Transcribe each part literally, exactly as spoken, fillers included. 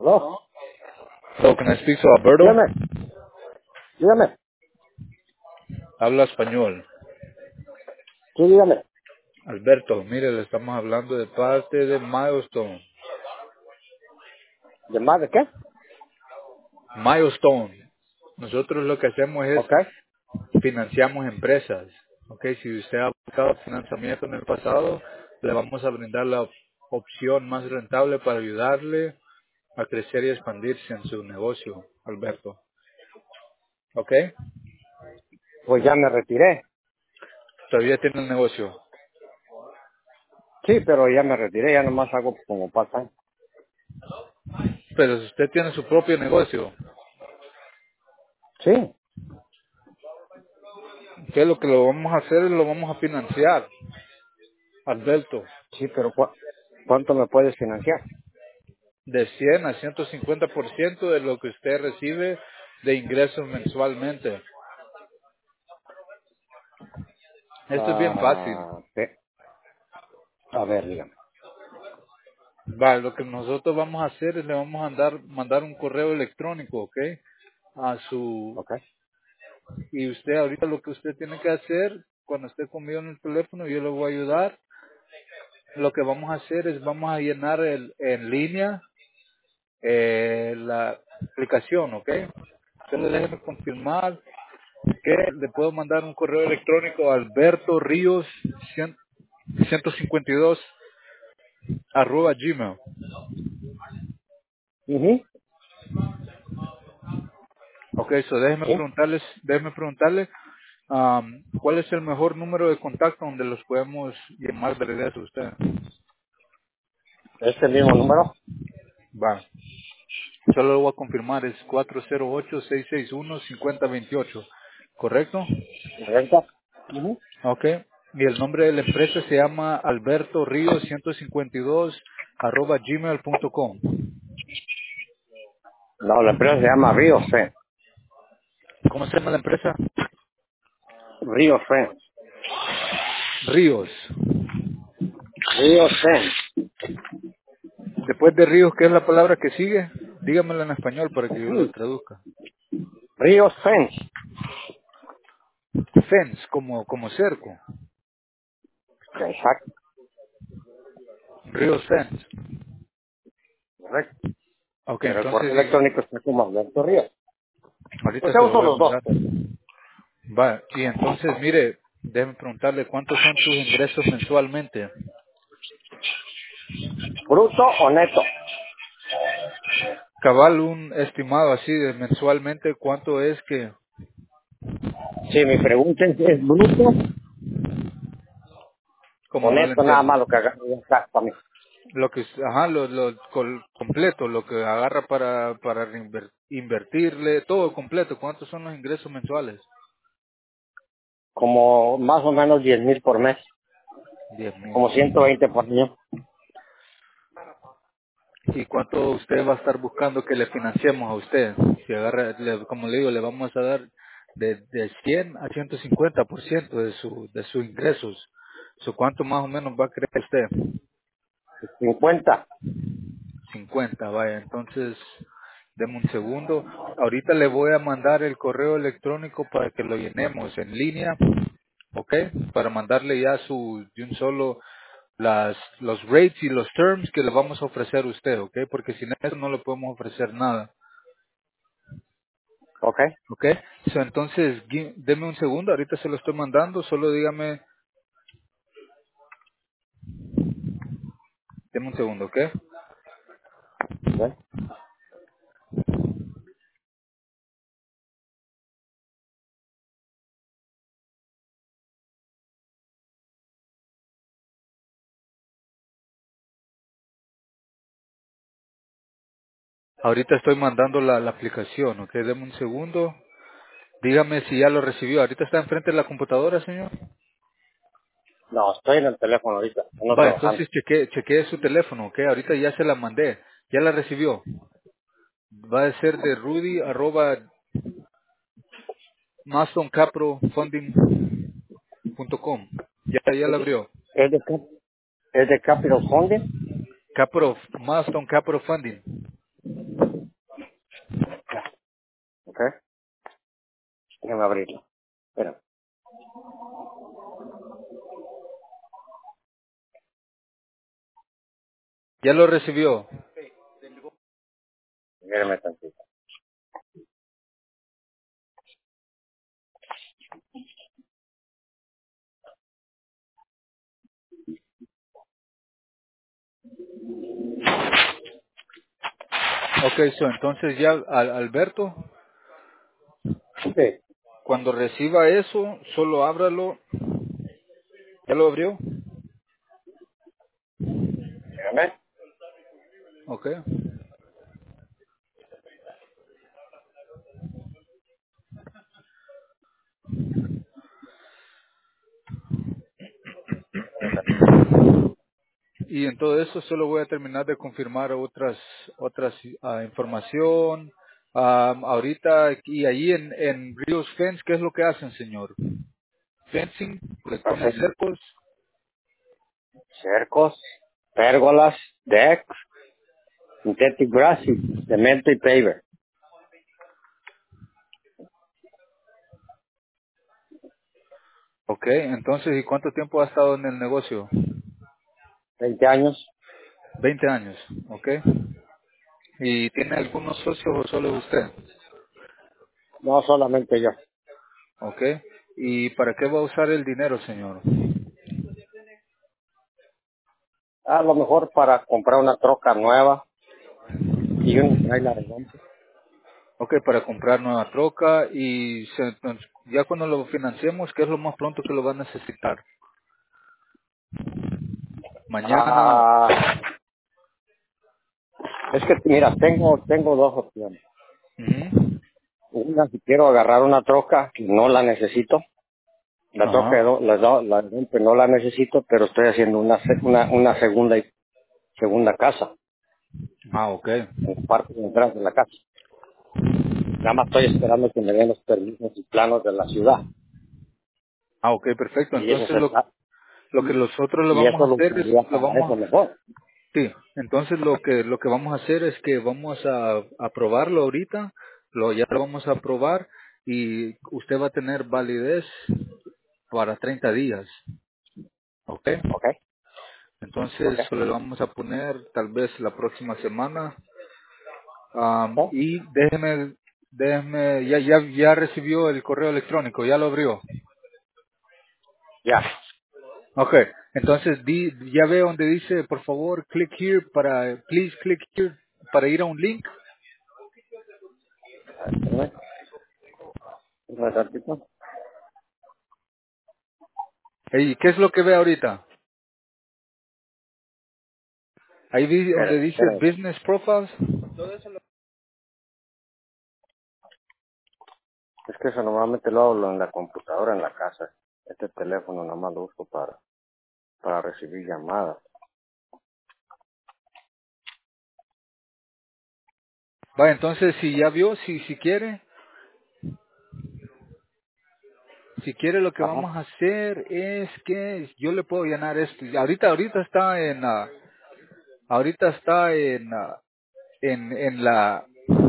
¿No? So, can I speak to Alberto? Dígame, dígame, Habla español. sí, dígame. Alberto, mire, le estamos hablando de parte de Milestone. ¿De más de qué? Milestone. Nosotros lo que hacemos es Ok. financiamos empresas. Ok, si usted ha buscado financiamiento en el pasado, le vamos a brindar la op- opción más rentable para ayudarle a crecer y expandirse en su negocio, Alberto. Ok, Pues ya me retiré. todavía tiene el negocio. Sí, pero ya me retiré, ya nomás hago como part-time. Pero si usted tiene su propio negocio, Sí, ¿qué es lo que lo vamos a hacer? Lo vamos a financiar, Alberto. sí, pero ¿cu- ¿cuánto me puedes financiar? De cien a ciento cincuenta por ciento de lo que usted recibe de ingresos mensualmente. Esto es bien fácil. Ah, ¿qué? A ver, dígame. Va, lo que nosotros vamos a hacer es le vamos a mandar, mandar un correo electrónico, ¿ok? A su, Ok, y usted ahorita lo que usted tiene que hacer, cuando esté conmigo en el teléfono, yo le voy a ayudar. Lo que vamos a hacer es vamos a llenar el, en línea eh, la aplicación, ¿ok? Entonces déjeme confirmar que le puedo mandar un correo electrónico a Alberto Ríos ciento cincuenta y dos arroba gmail. mhm, Ok, so déjeme sí, preguntarles, déjeme preguntarle um, cuál es el mejor número de contacto donde los podemos llamar de regreso a usted. este mismo número, Va, solo lo voy a confirmar, es cuatro cero ocho, seis seis uno, cinco cero dos ocho, ¿correcto? ¿correcto? Mhm. Ok, y el nombre de la empresa se llama Alberto Ríos ciento cincuenta y dos arroba gmail punto com. No, la empresa se llama Río Fe. ¿Cómo se llama la empresa? Río Fe. Ríos. Río Fe. Después de Ríos, ¿qué es la palabra que sigue? Dígamela en español para que yo lo Ujú. traduzca. Río Fence. Fence, como, como cerco. Exacto, Ríos Fence. correcto. Ok, Pero el correo entonces, electrónico está como Alberto Ríos. ahorita Pues se yo lo uso voy a los dos, mandar. pues. Va, y entonces, mire, déjeme preguntarle cuántos son sus ingresos mensualmente. ¿Bruto o neto? Cabal, un estimado así de mensualmente, ¿cuánto es que, Si me preguntan si es bruto o como no le neto, nada entiendo? más lo que agarro ya está para mí. Lo que, ajá, lo, lo col- completo, lo que agarra para, para reinver- invertirle, todo completo, ¿cuántos son los ingresos mensuales? Como más o menos diez mil por mes, Diez mil. como ciento veinte por año. ¿Y cuánto usted va a estar buscando que le financiemos a usted? Si agarra, le- como le digo, le vamos a dar de, de cien a ciento cincuenta por ciento de su de sus ingresos. So, ¿cuánto más o menos va a creer usted? cincuenta. cincuenta, vaya. Entonces, deme un segundo. Ahorita le voy a mandar el correo electrónico para que lo llenemos en línea, ¿ok? Para mandarle ya su de un solo las los rates y los terms que le vamos a ofrecer a usted, ¿ok? Porque sin eso no le podemos ofrecer nada. Ok, ¿Ok? So, entonces, gui- deme un segundo, ahorita se lo estoy mandando, solo dígame, deme un segundo, ¿ok? ¿ves? Ahorita estoy mandando la, la aplicación, ¿ok? Deme un segundo, dígame si ya lo recibió. Ahorita está enfrente de la computadora, señor. No, estoy en el teléfono ahorita, no Va, trabajando. entonces chequee, chequee su teléfono, ¿ok? Ahorita ya se la mandé, ya la recibió. Va a ser de rudy arroba mastoncapro.funding punto com. Ya, ya la abrió. ¿Es de, cap- es de Capital Funding? Capro, Milestone Capro Funding. Déjame abrirlo. Espera, ¿Ya lo recibió? espérame tantito. Ok, so, entonces ya, Al- Alberto, Sí, cuando reciba eso, solo ábralo. ¿Ya lo abrió? espérame. Ok. Y en todo eso solo voy a terminar de confirmar otras otras ah, información. Am, ahorita y ahí en, en Rios Fence, ¿qué es lo que hacen, señor? Fencing, les ponen Hacen cercos. cercos, pérgolas, decks, synthetic grass y cemento y paver. Ok, entonces, ¿y cuánto tiempo ha estado en el negocio? Veinte años. Veinte años, ok. ¿Y tiene algunos socios o solo usted? No solamente yo. Ok. ¿Y para qué va a usar el dinero, señor? A lo mejor para comprar una troca nueva y un trailer redondo. Ok, para comprar nueva troca y se- ya cuando lo financiemos, ¿qué es lo más pronto que lo va a necesitar? Mañana. Ah, es que mira, tengo tengo dos opciones. Ujú. Una, si quiero agarrar una troca, que no la necesito. La troca de Ajá. do- la, do- la de Dompe no la necesito, pero estoy haciendo una se- una, una segunda y segunda casa, Ah, ok. en la parte de atrás de la casa. Nada más estoy esperando que me den los permisos y planos de la ciudad. Ah, ok, perfecto. Y eso Entonces se lo, está, lo que nosotros le y vamos eso a lo hacer es, usaría lo para eso vamos, mejor. sí, entonces lo que, lo que vamos a hacer es que vamos a, a probarlo ahorita, lo, ya lo vamos a probar y usted va a tener validez para treinta días, ok. ¿Ok? Entonces ¿Ok? le vamos a poner tal vez la próxima semana. Am, ¿Ok? y déjeme, déjeme, ya, ya, ya recibió el correo electrónico, ya lo abrió. Ya. Ok, entonces di, ya ve donde dice, por favor, click here para, please click here para ir a un link. A ver, espérame. Un ratito. ¿Y qué es lo que ve ahorita? Ahí vi donde Espérame, dice espérame. Business Profiles. Es que eso normalmente lo hablo en la computadora en la casa. Este teléfono nada más lo uso para, para recibir llamadas. Va, entonces si ya vio, si, si quiere, si quiere lo que Ajá. vamos a hacer es que yo le puedo llenar esto. Ahorita, ahorita está en, ah, ahorita está en, ah, en, en la,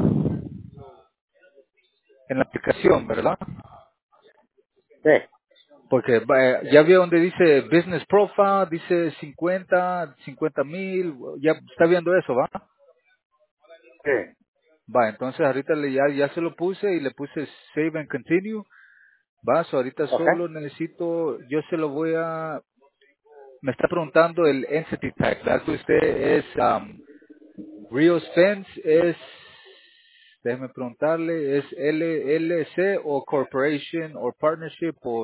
en la aplicación, ¿verdad? Sí, Porque va, ya veo donde dice Business Profile, dice cincuenta, cincuenta mil, ya está viendo eso, ¿va? sí. Va, entonces ahorita le, ya, ya se lo puse y le puse Save and Continue, va, so ahorita ¿Ok? solo necesito, yo se lo voy a, me está preguntando el Entity Tag, ¿verdad? Que usted es, um, Rios Fence es, déjeme preguntarle, es L L C o Corporation o Partnership o...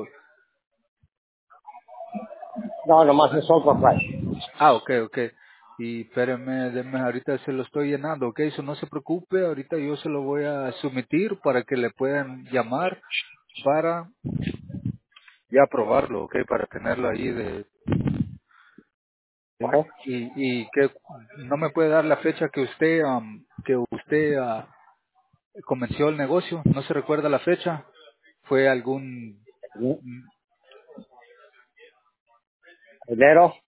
No, nomás es Soul Price. Ah, ok, ok. Y espéreme, déjeme, ahorita se lo estoy llenando, ok. Eso no se preocupe, ahorita yo se lo voy a someter para que le puedan llamar para ya aprobarlo, ok, para tenerlo ahí de... ¿Ok? de- y, y que no me puede dar la fecha que usted, am, que usted ah, comenzó el negocio, ¿no se recuerda la fecha? ¿Fue algún... Enero,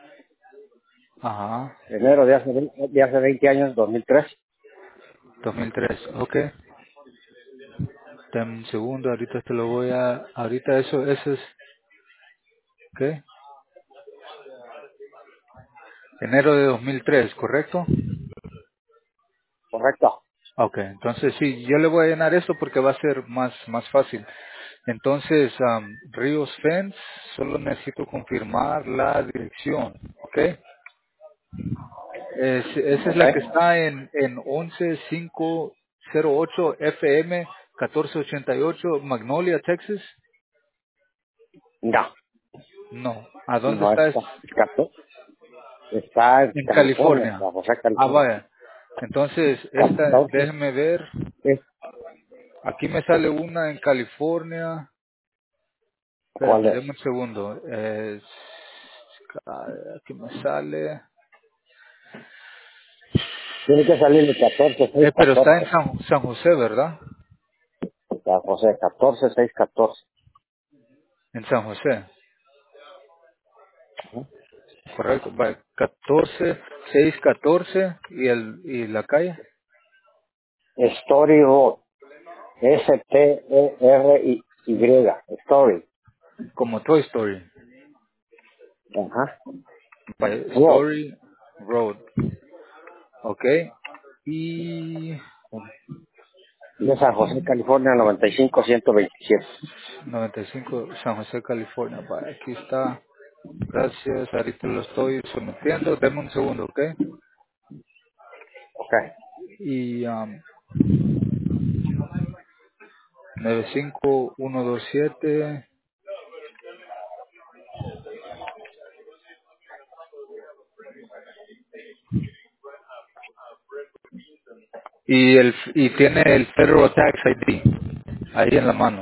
Ajá, enero de hace, ve- de hace veinte años, dos mil tres. dos mil tres, ok. Dame un segundo, ahorita te lo voy a, ahorita eso, eso es, ¿qué? Enero de dos mil tres, ¿correcto? Correcto. Ok, entonces sí, yo le voy a llenar esto porque va a ser más, más fácil. Entonces, am, Ríos Fence, solo necesito confirmar la dirección, ¿ok? Es- esa es Ok. la que está en, en once mil quinientos ocho F M catorce ochenta y ocho Magnolia, Texas. No, No. ¿A dónde no está? Es está. Cato- Está en en California, California. San José, Ah, California. vaya. Entonces, esta, Entonces, déjeme ver. ¿es- Aquí me sale una en California. ¿cuál Espérame, es? déme un segundo. Es, aquí me sale. Tiene que salir el catorce seis Eh, pero está en catorce. San, San José, ¿verdad? San José, catorce seis catorce. En San José. Ujú. Correcto. Vale. catorce, seis, catorce. ¿Y, el, y la calle? Story Road. S T E R Y. Story. Como Toy Story. Ajá. Vale. Road. Story Road. Ok. Y De San José, California, noventa y cinco ciento veintisiete. noventa y cinco San José, California. Vale, aquí está. Gracias. Ahorita lo estoy sometiendo. Deme un segundo, ¿ok? Ok. Y um, nueve cinco uno dos siete. Y, el, y tiene el Federal Tax I D ahí en la mano.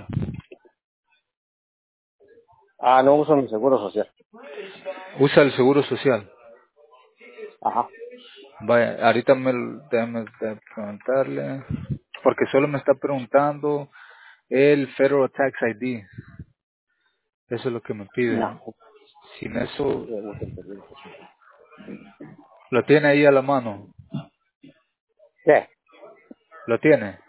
Ah, no uso mi seguro social. Usa el seguro social. Ajá. Vaya, ahorita me, déjame de- preguntarle, porque solo me está preguntando el Federal Tax I D. Eso es lo que me pide. No. Sin eso, Yo uso el seguro social. lo tiene ahí a la mano. ¿Qué? ¿Lo tiene?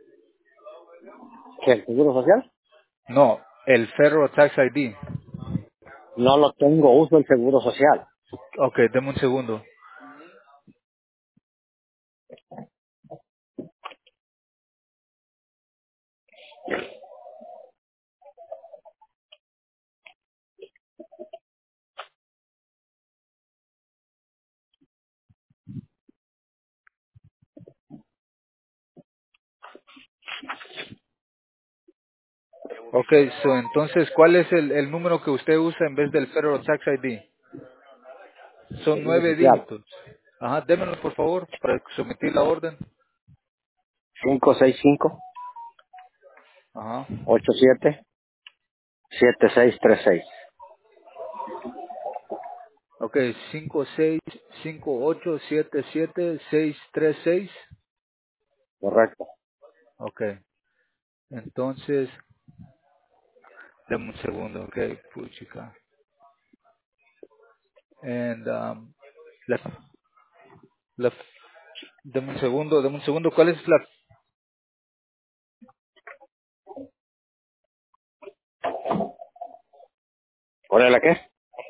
¿Qué? ¿El seguro social? No, el Federal Tax I D. No lo tengo, uso el seguro social. Ok, deme un segundo. Ok, so, entonces, ¿cuál es el, el número que usted usa en vez del Federal Tax I D? Son Seguro nueve social. dígitos. Ajá, démelo por favor para someter la orden. cinco seis cinco Ajá. ocho siete siete seis tres seis. Ok, cinco seis cinco ocho siete siete seis tres seis. Correcto. Ok, entonces, dame un segundo, ok, puchica. And, um, la, la, dame un segundo, dame un segundo, ¿cuál es la? ¿Cuál es la qué?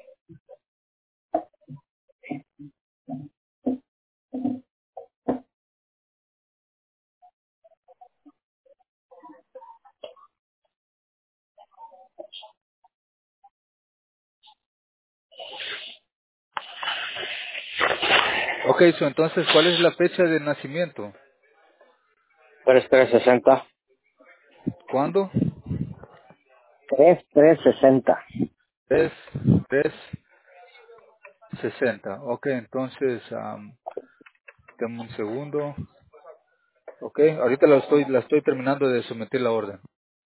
Ok, so, entonces, ¿cuál es la fecha de nacimiento? tres tres sesenta. ¿Cuándo? tres tres sesenta. tres tres sesenta. Ok, entonces, um, dame un segundo. Ok, ahorita la estoy, la estoy terminando de someter la orden.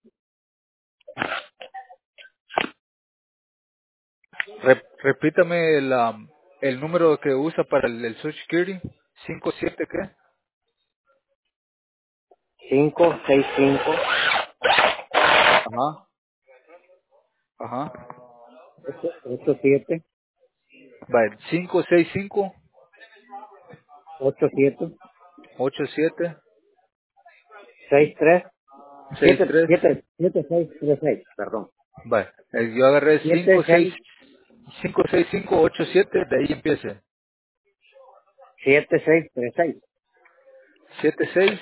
Rep- repítame el, um, el número que usa para el, el Social Security. cinco siete ¿qué? cinco seis cinco Ajá, ajá. ocho siete Vale, cinco seis cinco ocho siete ocho siete seis tres seis siete, tres. siete, siete, seis, tres, seis, perdón. Vale. Eh, Yo agarré Siete, cinco seis seis, cinco seis cinco ocho siete, de ahí empiece. siete, seis, tres, seis, siete seis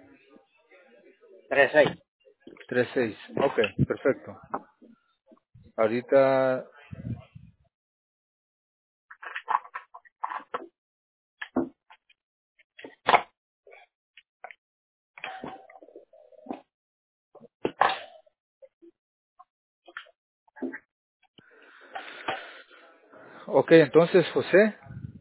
tres, seis. tres seis. Ok, perfecto. Ahorita, ok, entonces José,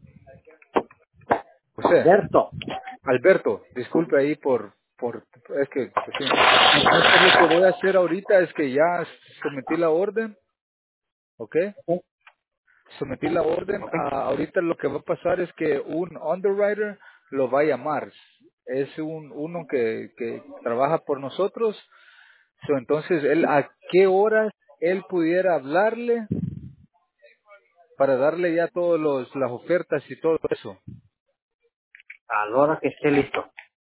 José, Alberto. Alberto, disculpe ahí por, por, es que, pues sí. Entonces lo que voy a hacer ahorita es que ya sometí la orden, ok, Ok, sometí la orden. ok, Ah, ahorita lo que va a pasar es que un underwriter lo va a llamar. Es un uno que, que trabaja por nosotros. So, entonces, él, ¿a qué horas él pudiera hablarle para darle ya todas las ofertas y todo eso? a la hora que esté listo.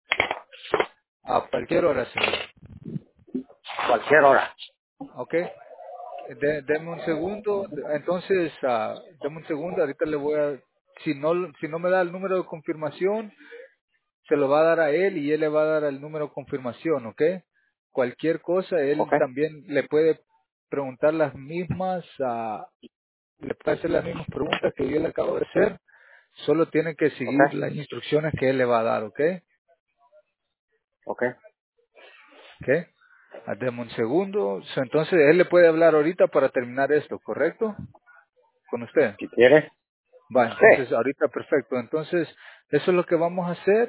A cualquier hora, señor. Cualquier hora. ¿Ok? De, deme un segundo. Entonces, ah, deme un segundo. Ahorita le voy a... Si no, si no me da el número de confirmación, se lo va a dar a él y él le va a dar el número de confirmación, ¿ok? Cualquier cosa, Ok, él también le puede preguntar las mismas, ah, le puede hacer las mismas preguntas que yo le acabo de hacer, solo tiene que ok, seguir las instrucciones que él le va a dar, ¿ok? ok. ¿Ok? Ah, deme un segundo. So, entonces, él le puede hablar ahorita para terminar esto, ¿correcto? Con usted. Si quieres. Va, Sí. entonces, ahorita perfecto. Entonces, eso es lo que vamos a hacer,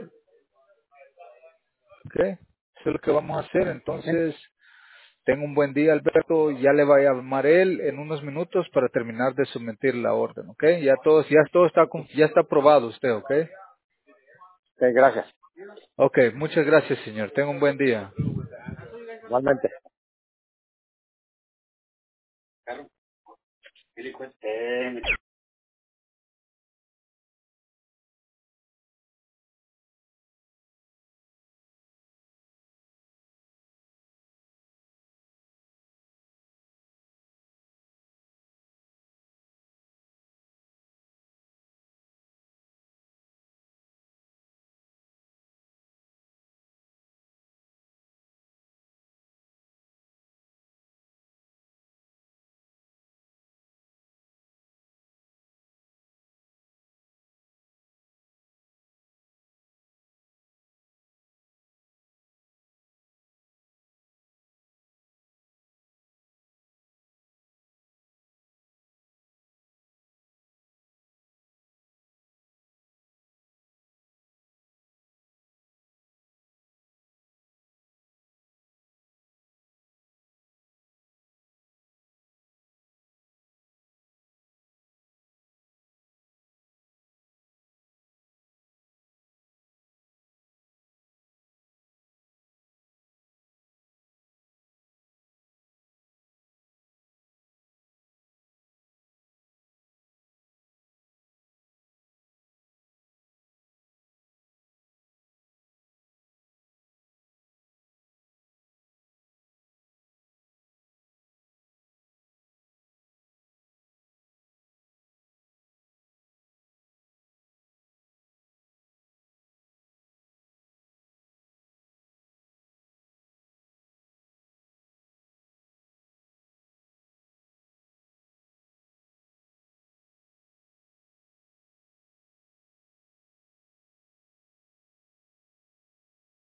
¿ok? Eso es lo que vamos a hacer. Ok, Entonces, tenga un buen día, Alberto. Ya le va a llamar él en unos minutos para terminar de someter la orden, ¿ok? Ya todo, ya todo está, con- ya está aprobado usted, ¿ok? ok, gracias. Ok, muchas gracias, señor. Tenga un buen día. Igualmente. Eh,